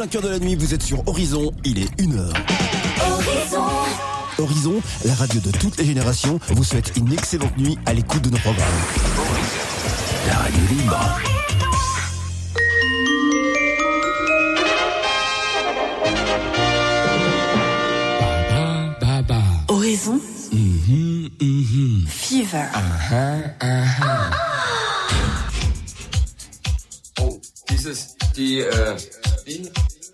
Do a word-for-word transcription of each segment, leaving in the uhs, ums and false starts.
cinq heures de la nuit, vous êtes sur Horizon, il est une heure. Horizon. Horizon, la radio de toutes les générations, vous souhaite une excellente nuit à l'écoute de nos programmes. La radio libre. Horizon. Mm-hmm, mm-hmm. Fever. Aha, aha. Oh, dieses, die, äh, die.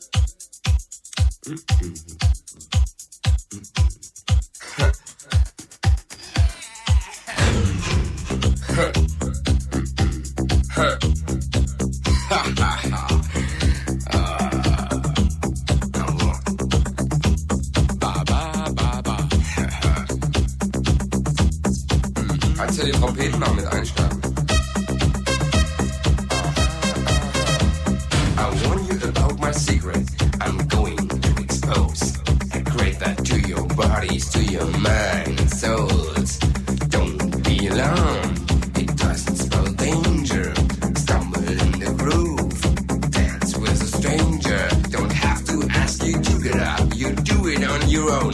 Kannst du die Trompeten noch mit einstarten? I warn you about my secret. I'm going to expose. I create that to your bodies, to your mind and souls. Don't be alarmed. It doesn't spell danger. Stumble in the groove. Dance with a stranger. Don't have to ask you to get up. You do it on your own.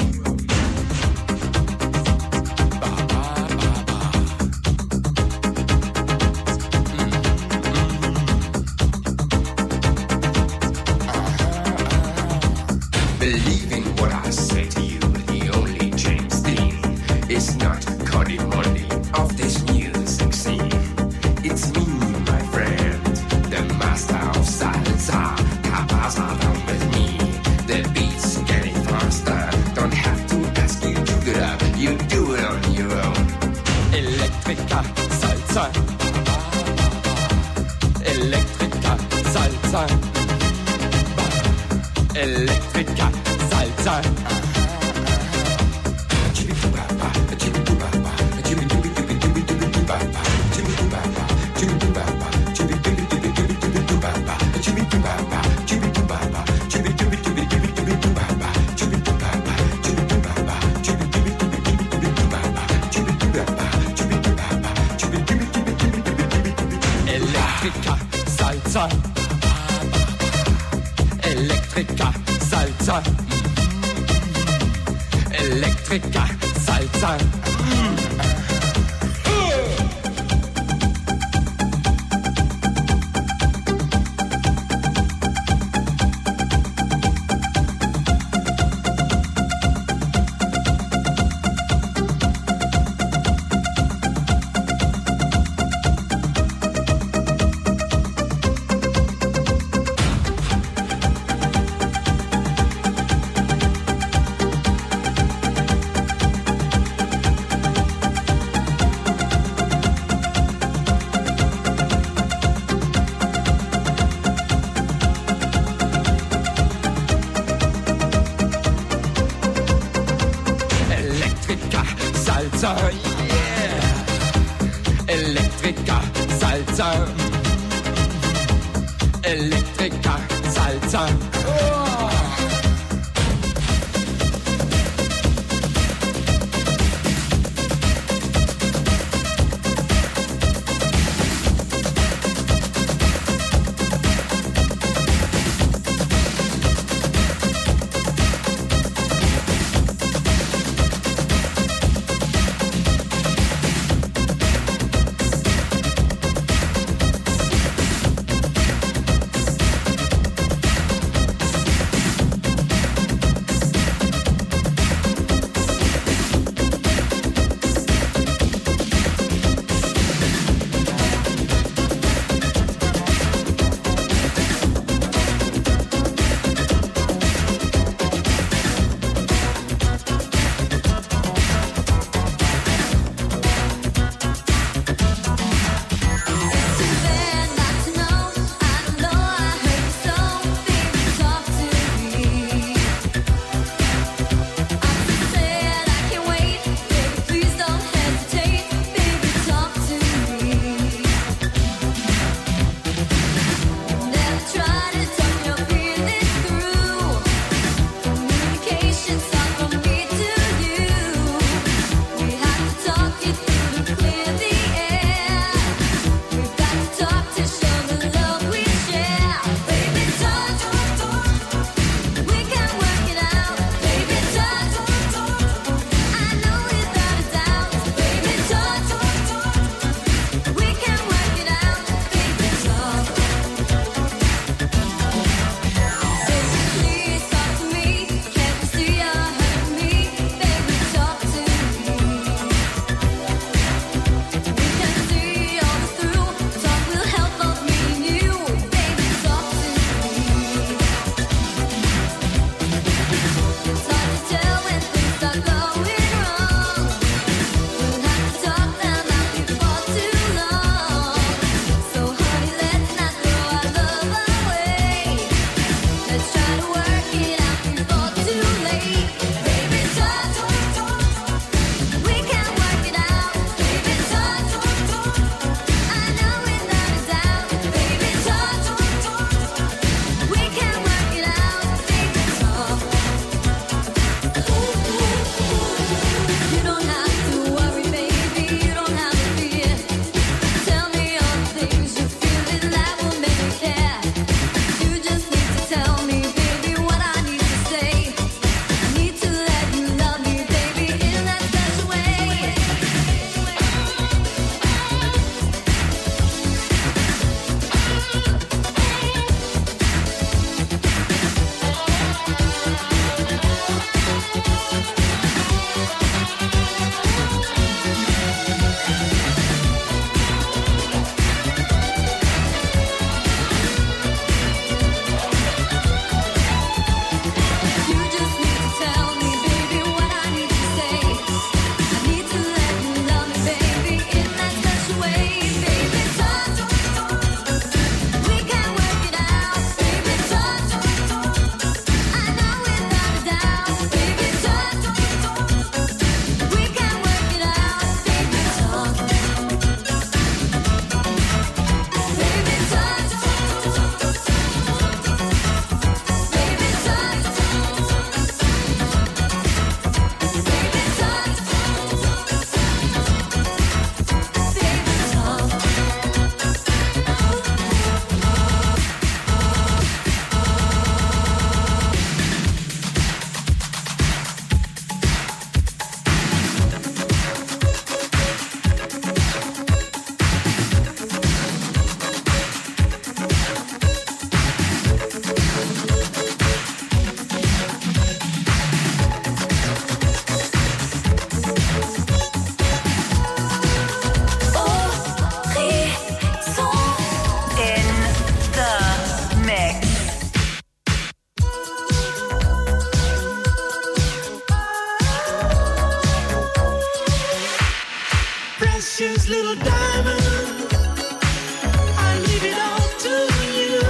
Precious little diamond, I leave it all to you.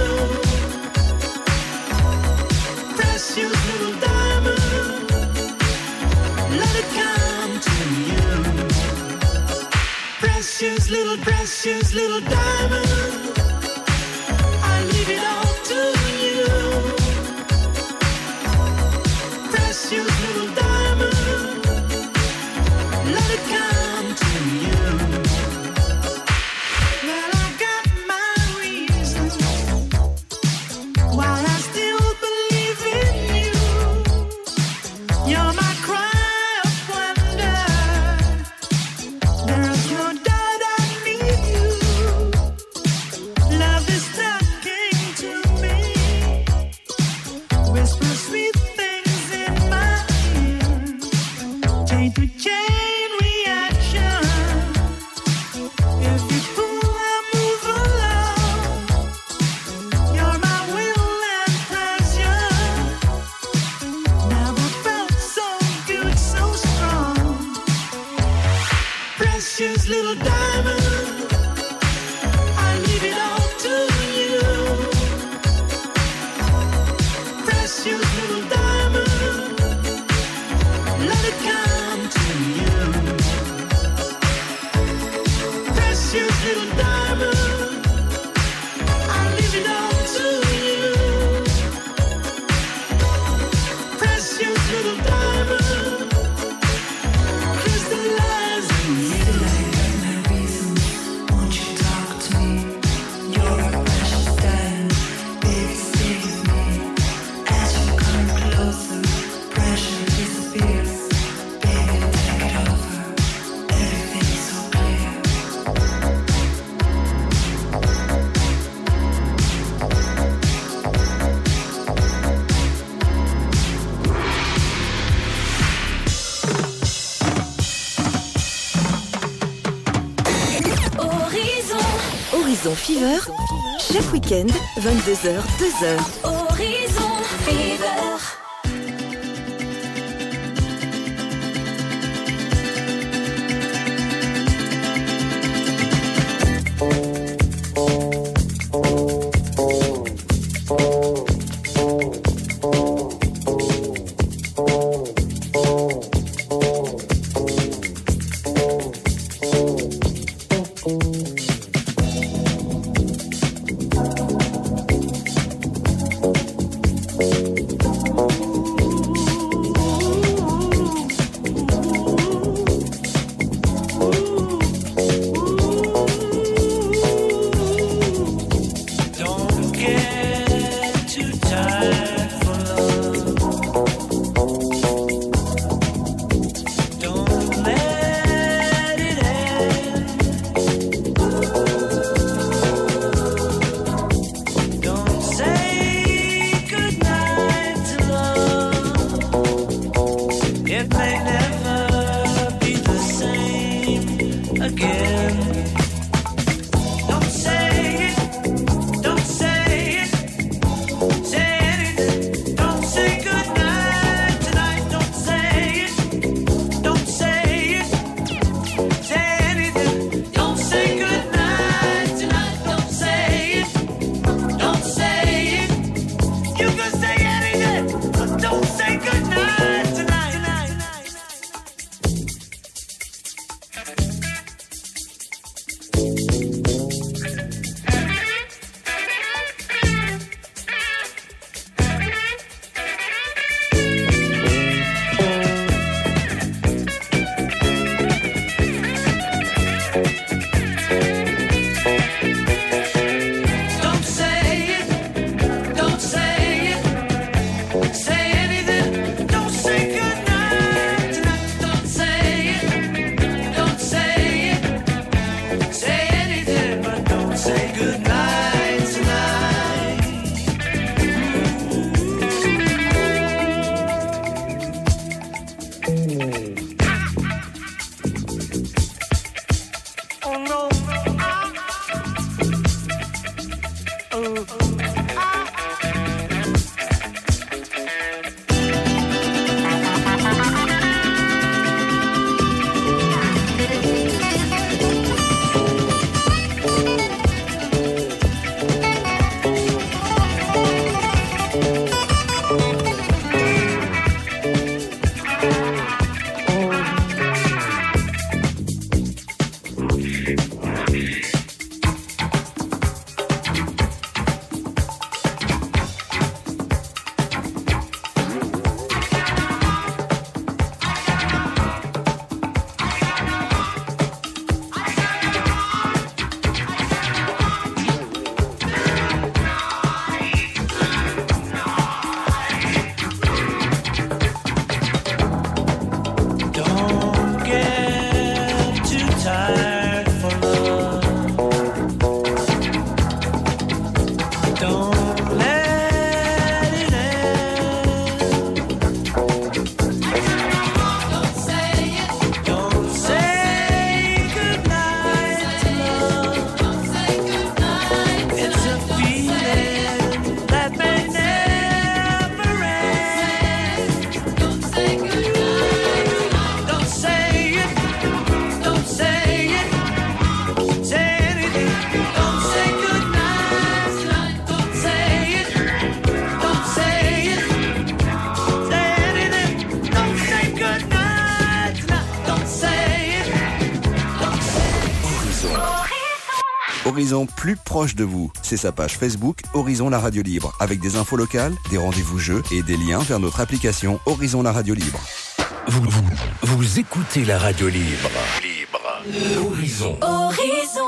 Precious little diamond, let it come to you. Precious little, precious little diamond, I leave it all to you. Precious little diamond, let it come to you. Well, I got my reasons why I still believe in you. You're my cry of wonder. There's no doubt I need you. Love is talking to me. Whisper sweet things in my ear. Chain to chain reaction. If you pull, I move along. You're my will and pleasure. Never felt so good, so strong. Precious little diamond, I leave it all to you. Precious little diamond, let it come to you. Precious little diamond, I leave it all to you. Precious little diamond, crystallize in you. Won't you talk to me? You're a precious diamond, baby, stay with me. As you come closer, pressure disappears. Baby, take it over, everything's so clear. Horizon, Horizon Fever, chaque week-end, vingt-deux heures, deux heures. Horizon Fever. Don't get too tired for love. Don't let it end. Don't say goodnight to love. It may never be the same again. Don't say it. Don't say it, say anything. Don't say goodnight tonight. Don't say it, don't say it, say anything. Don't say goodnight tonight. Don't say it, don't say it. You can say anything, but don't say goodnight tonight. Horizon plus proche de vous. C'est sa page Facebook Horizon la radio libre, avec des infos locales, des rendez-vous jeux et des liens vers notre application Horizon la radio libre. Vous, vous, vous écoutez la radio libre. Libre. Horizon. Horizon.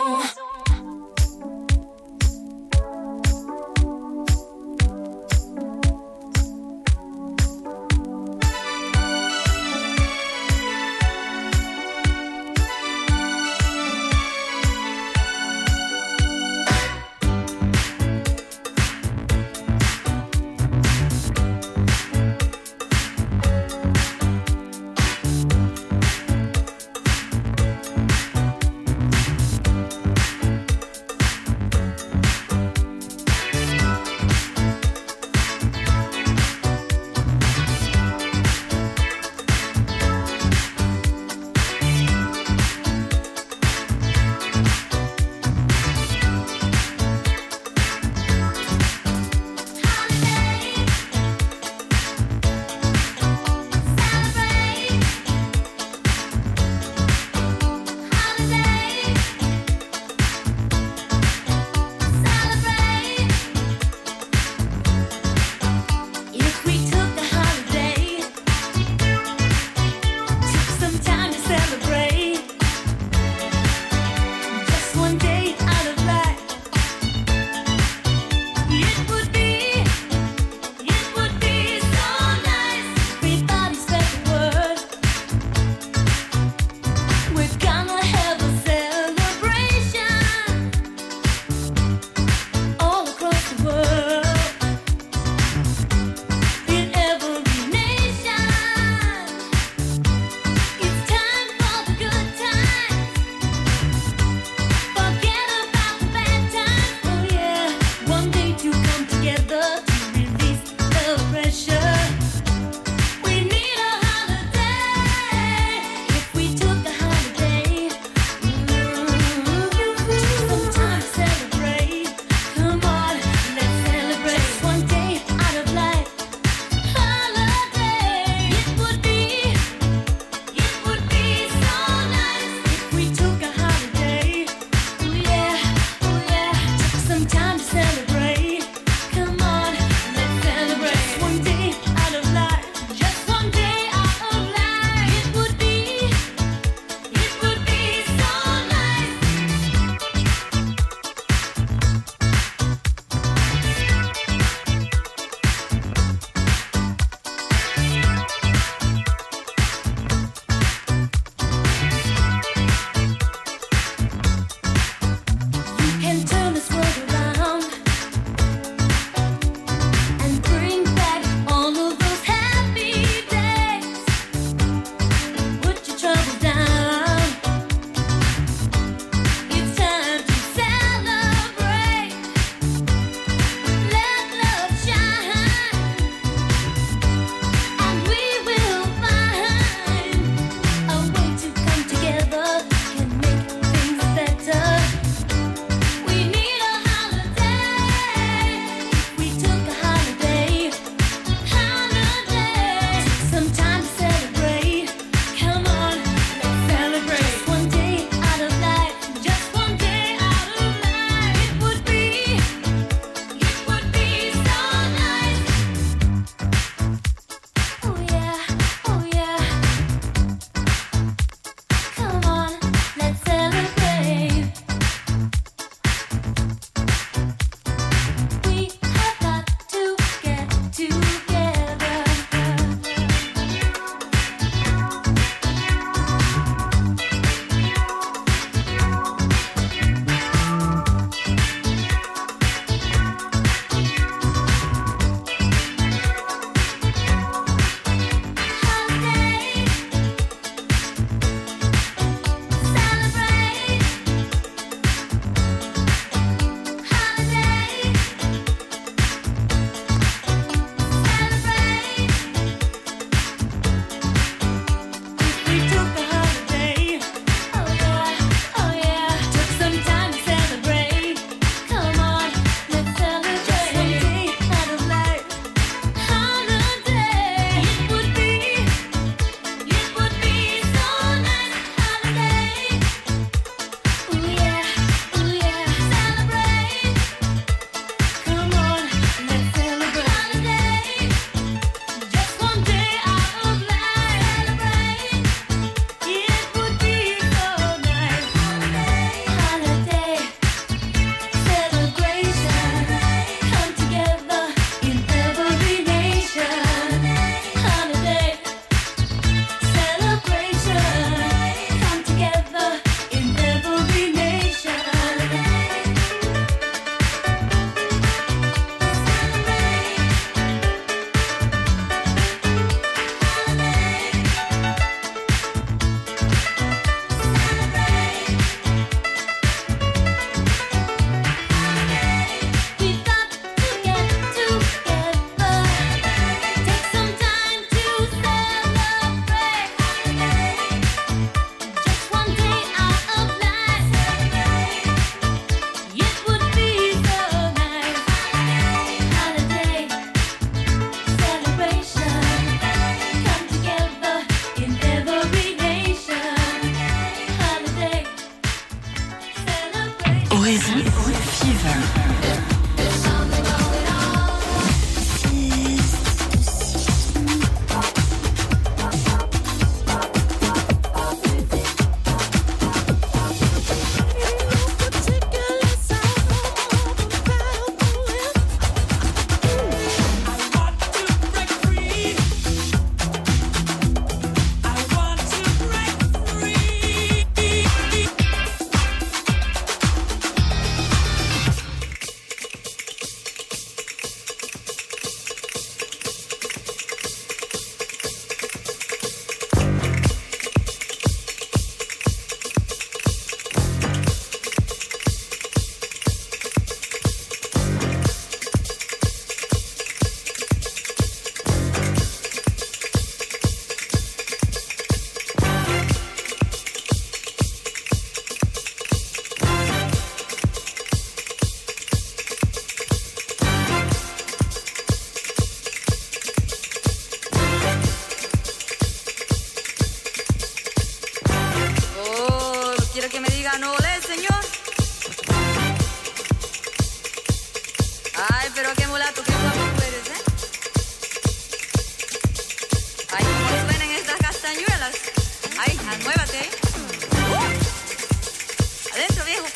Ay, muévate ahí. Uh. Adentro, viejo.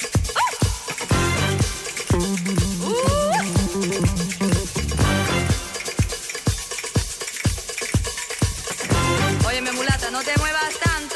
Uh. Uh. Óyeme, mulata, no te muevas tanto.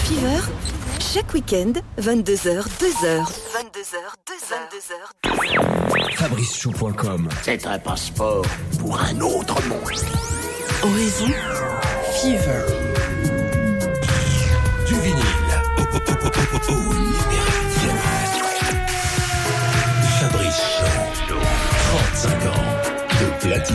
Fever, chaque week-end, vingt-deux heures, deux heures. vingt-deux heures, deux heures. Fabrice Chou point com. C'est un passeport pour un autre monde. Horizon Fever. Du vinyle. Oh, oh, oh, oh, oh, oh, numérique. Fabrice Chou. trente-cinq ans de platine.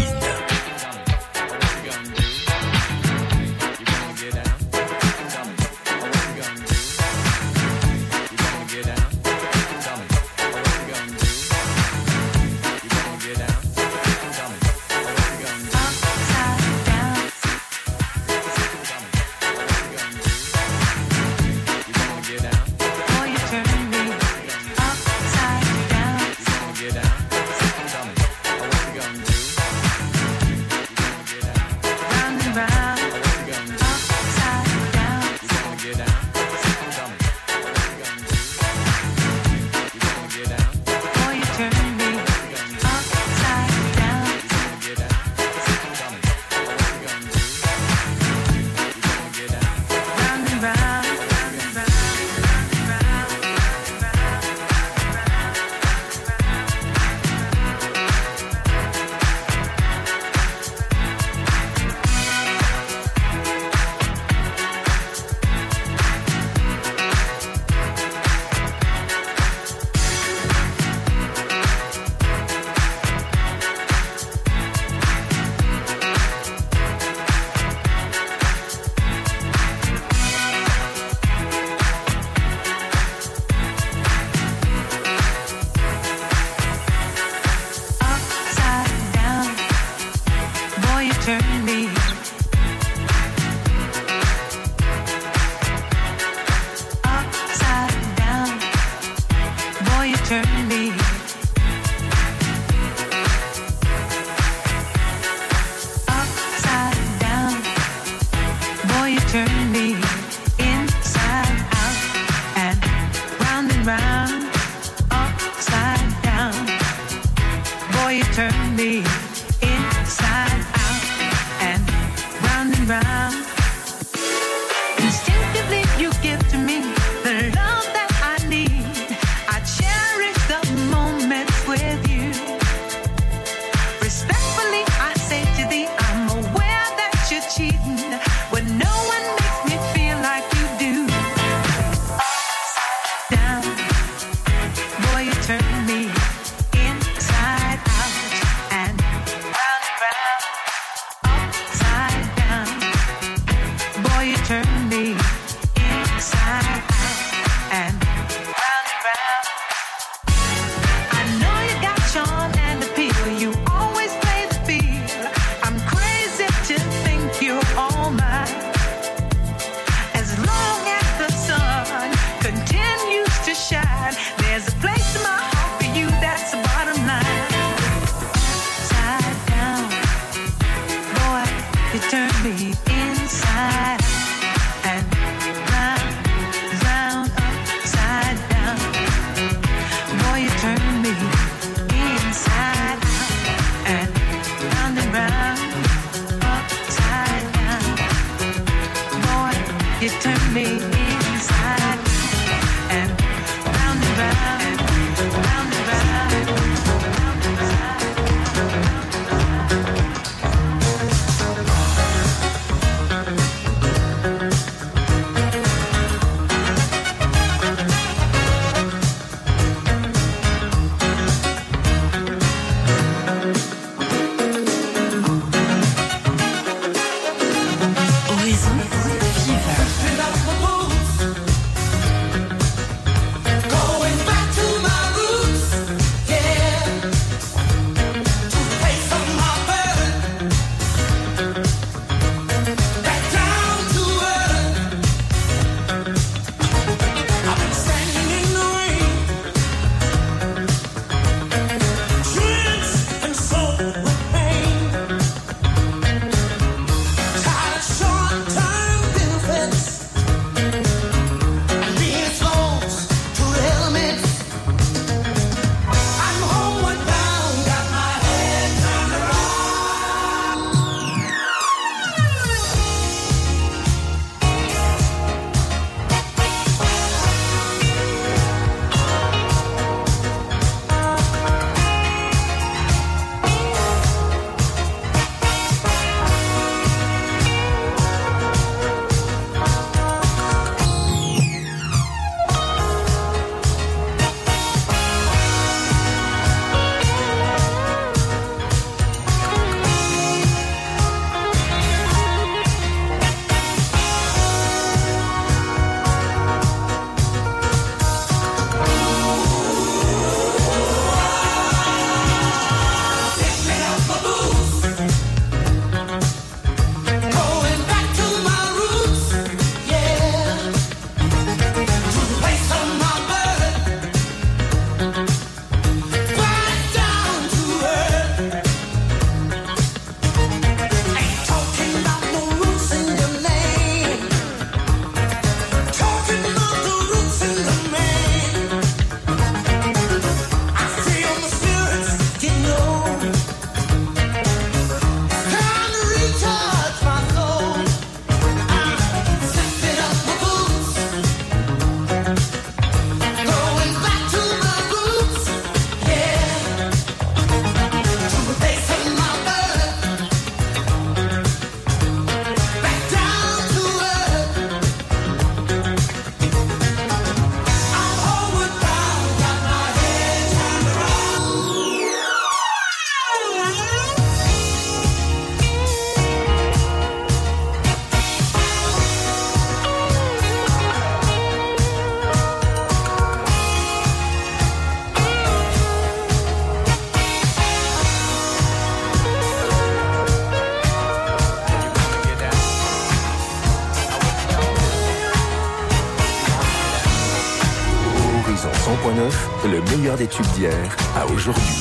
soixante-neuf, le meilleur des tubes d'hier à aujourd'hui.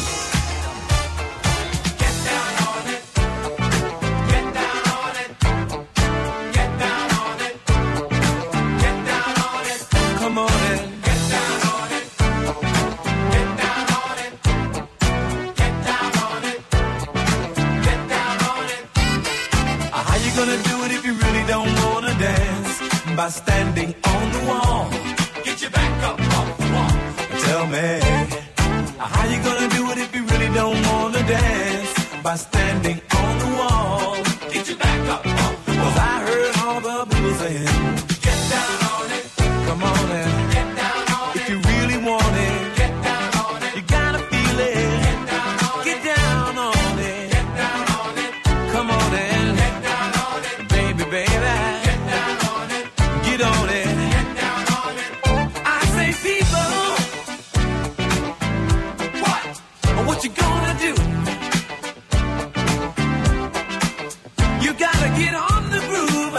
By standing on the wall, get your back up off the wall. Tell me, how you gonna do it if you really don't wanna dance? By standing on the wall, get your back up off the wall. 'Cause I heard all the people saying, get down on it, come on and get down on it. If you really want it, get down on it. You gotta feel it, get down on it. Get down on it, get down on it. Come on and get down on it, baby, baby. Get on it. Get down on it. I say, people, what? What you gonna do? You gotta get on the groove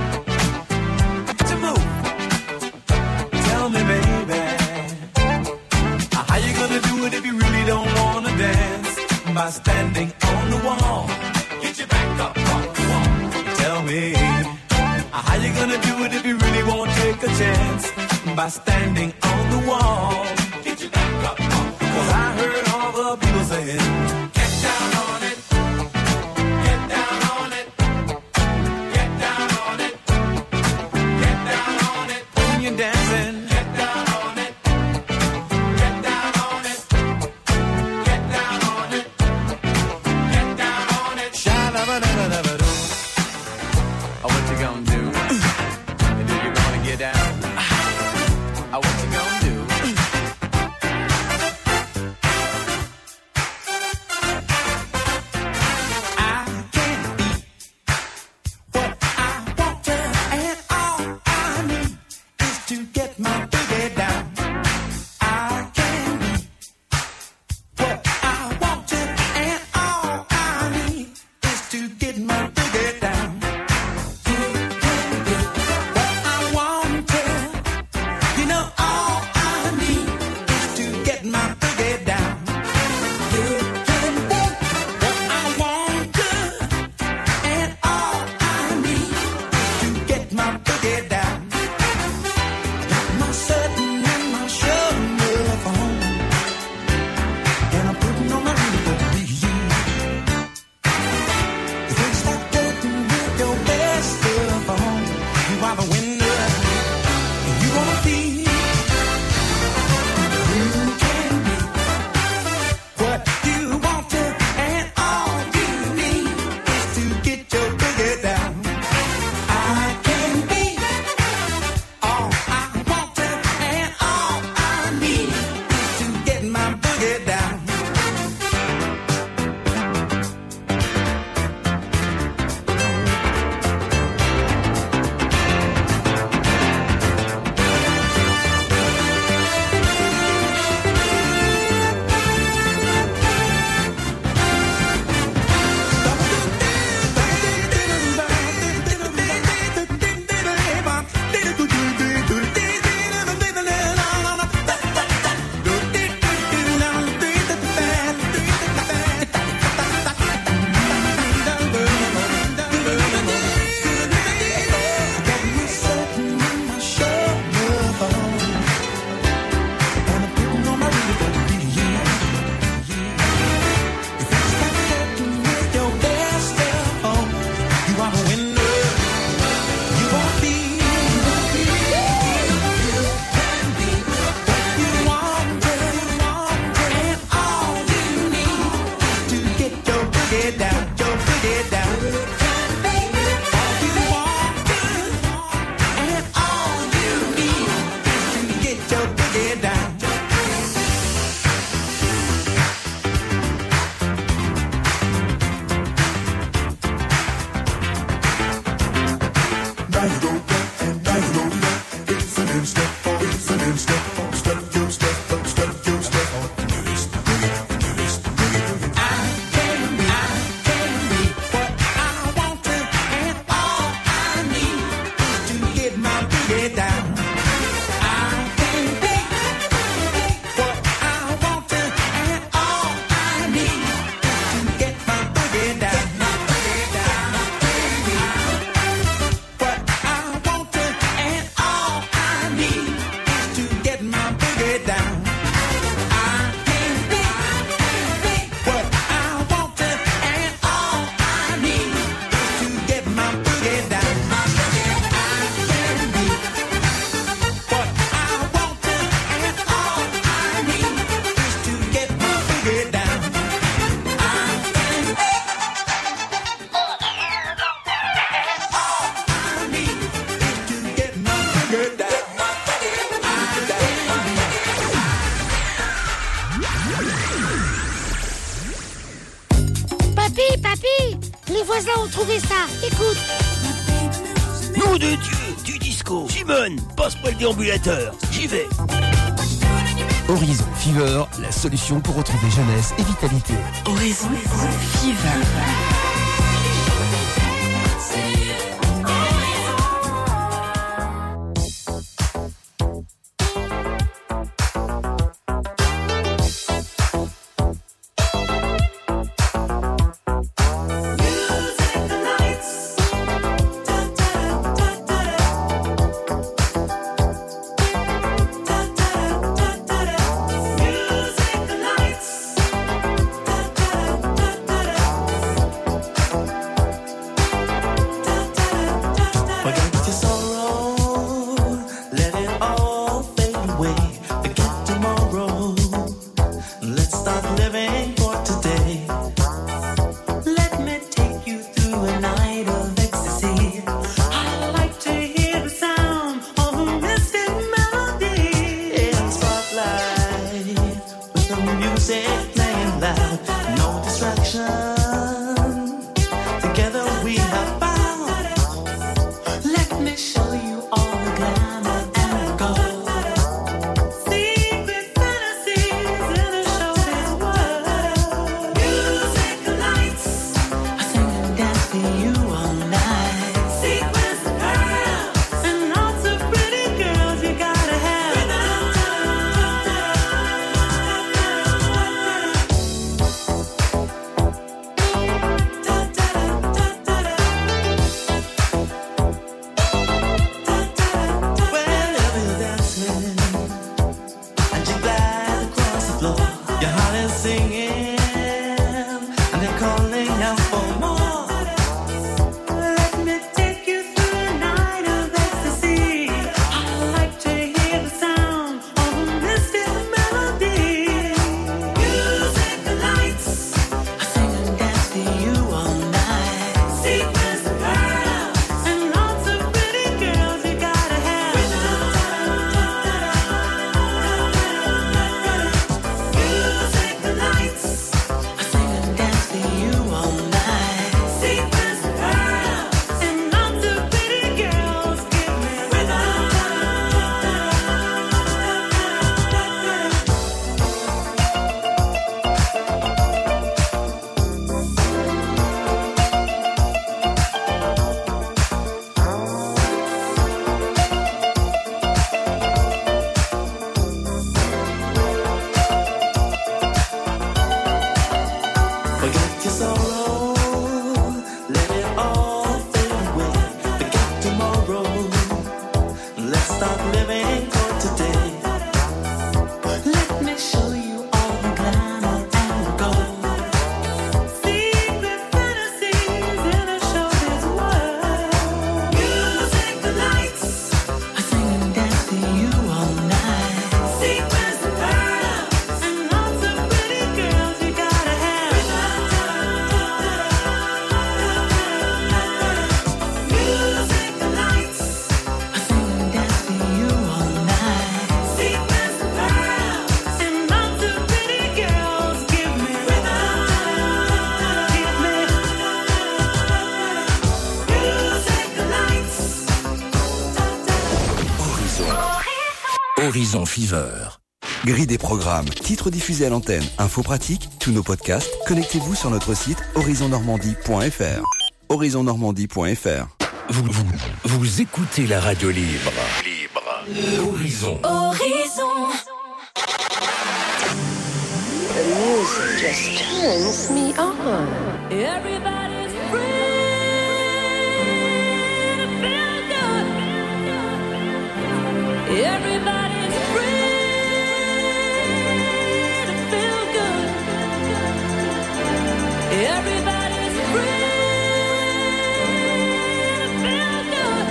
to move. Tell me, baby, how you gonna do it if you really don't wanna dance? By standing on the wall. Get your back up off the wall. Tell me, how you gonna do it if you really won't take a chance? By standing on the wall. Get your back up, up. 'Cause I heard all the people saying, get down on it. Get down on it. Get down on it. Get down on it. When you're dancing, get down on it. Get down on it. Get down on it. Get down on it. Sha-la-ba-da-ba-da-ba-do. Oh, what you gonna do? Get down. Oh, what you gonna do? les voisins ont trouvé ça. Écoute. Nom de Dieu, du disco. Simone, passe-moi le déambulateur. J'y vais. Horizon Fever, la solution pour retrouver jeunesse et vitalité. Horizon Fever. Horizon Fever. Grille des programmes, titres diffusés à l'antenne, infos pratiques, tous nos podcasts, connectez-vous sur notre site horizon normandie point f r. horizon normandie point f r. Vous, vous, vous écoutez la radio libre. Libre. Horizon. Horizon. The music just turns me on. Everybody's free to feel good. Everybody's free to feel good. Everybody's free to feel good.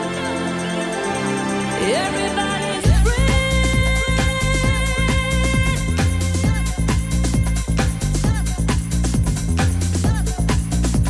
Everybody's free.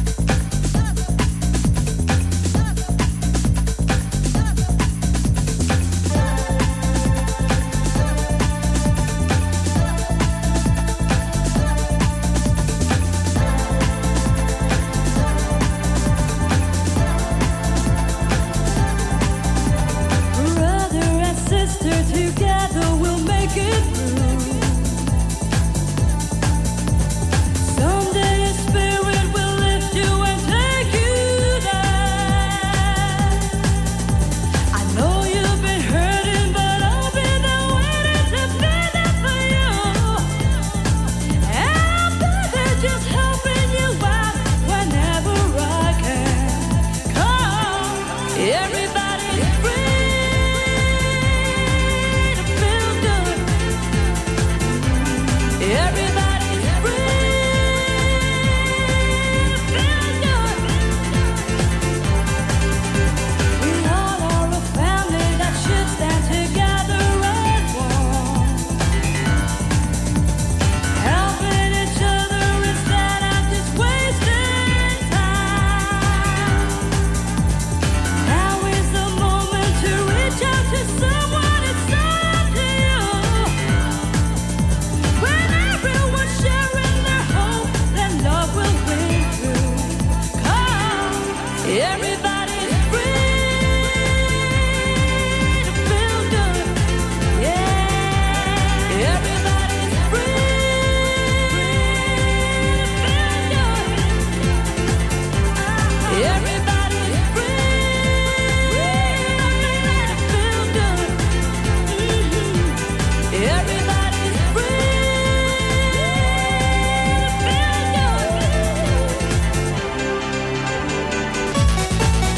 Everybody's free to feel good. Yeah, everybody's free to feel good. Everybody's free to feel good. Mhm. Everybody's free to feel good.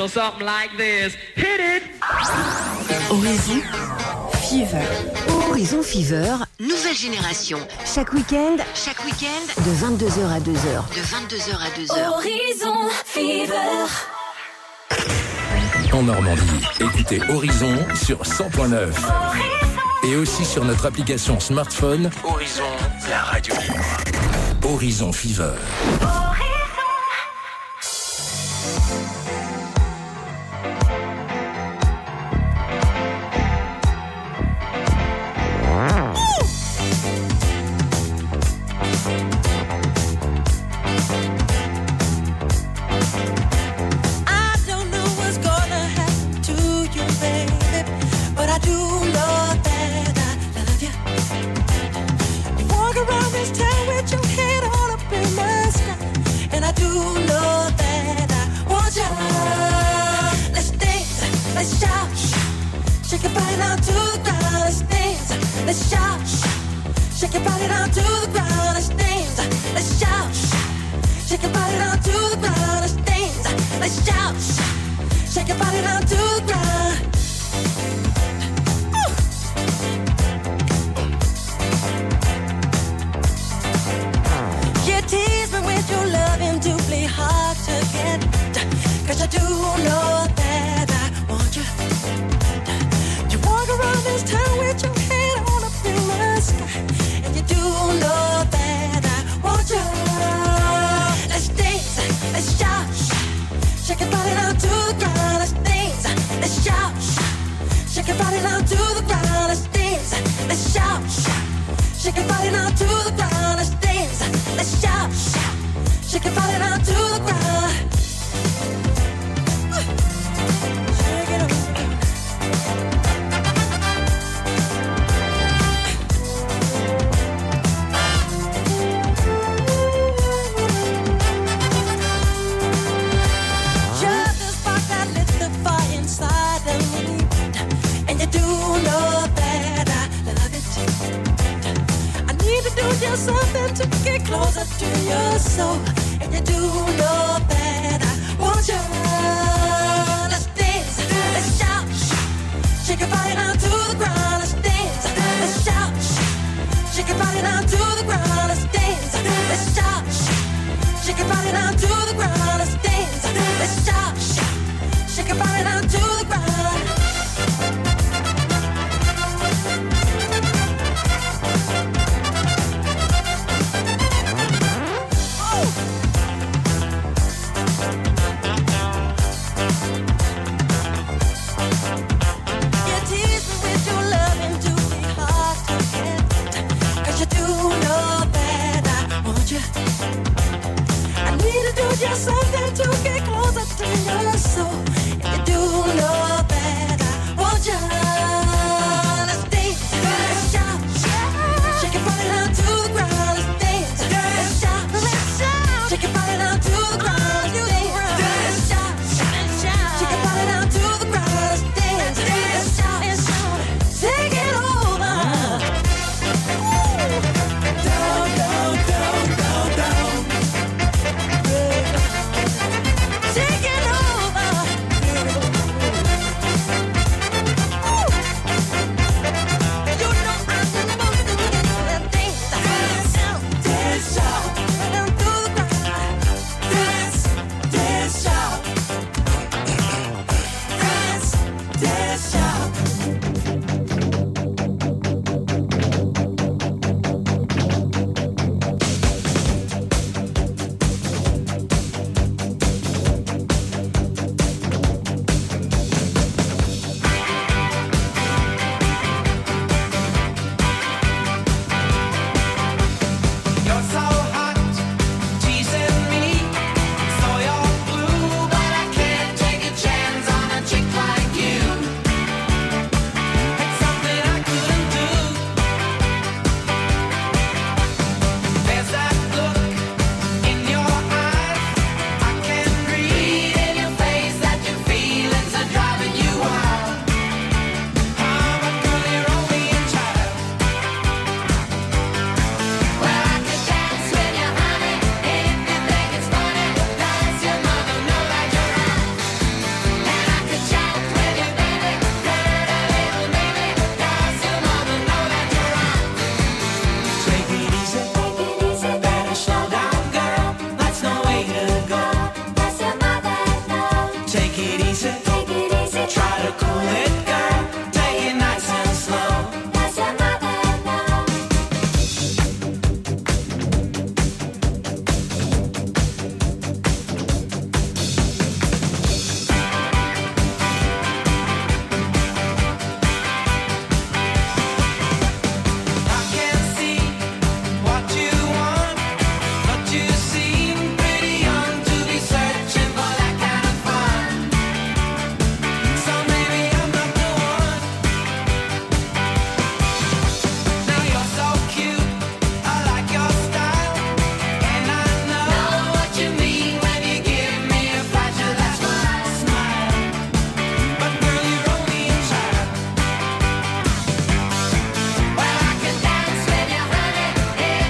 little something like this. Hit it! Horizon Fever. Horizon Fever, nouvelle génération. Chaque week-end, chaque week-end, de vingt-deux heures à deux heures. De vingt-deux heures à deux heures. Horizon Fever. En Normandie, écoutez Horizon sur cent point neuf. Et aussi sur notre application smartphone Horizon, la radio libre. Horizon Fever. Just something to get closer to your soul.